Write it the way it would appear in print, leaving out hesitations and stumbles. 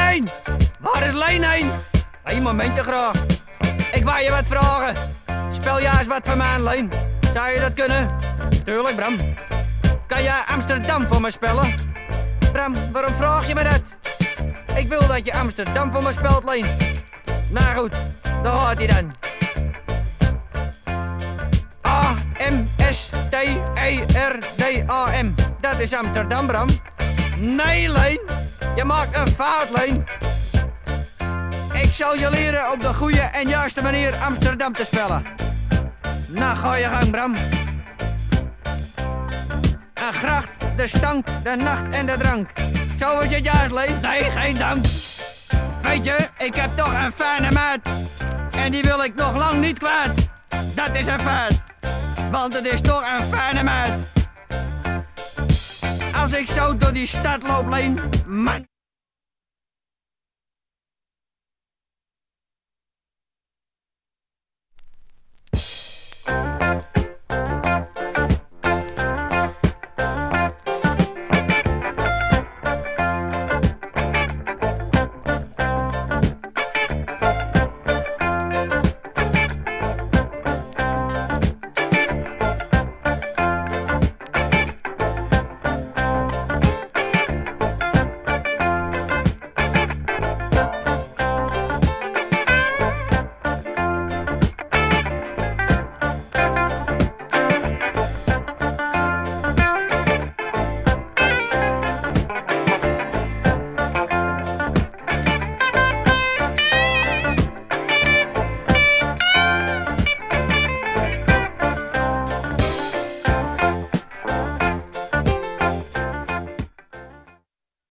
heen? Waar is Leen heen? Een momentje graag. Ik wou je wat vragen. Spel jij eens wat voor mij, Leen? Zou je dat kunnen? Tuurlijk, Bram. Kan jij Amsterdam voor me spellen? Bram, waarom vraag je me dat? Ik wil dat je Amsterdam voor me spelt, Leen. Nou goed, daar gaat hij dan. A-M-S-T-E-R-D-A-M. Dat is Amsterdam, Bram. Nee, Leen. Je maakt een fout, Leen. Ik zal je leren op de goede en juiste manier Amsterdam te spellen. Nou, ga je gang, Bram. Een gracht, de stank, de nacht en de drank. Zo is het juist, Leen. Nee, geen dank. Weet je, ik heb toch een fijne maat. En die wil ik nog lang niet kwijt. Dat is een feit. Want het is toch een fijne maat. Als ik zo door die stad loop, Leen, man.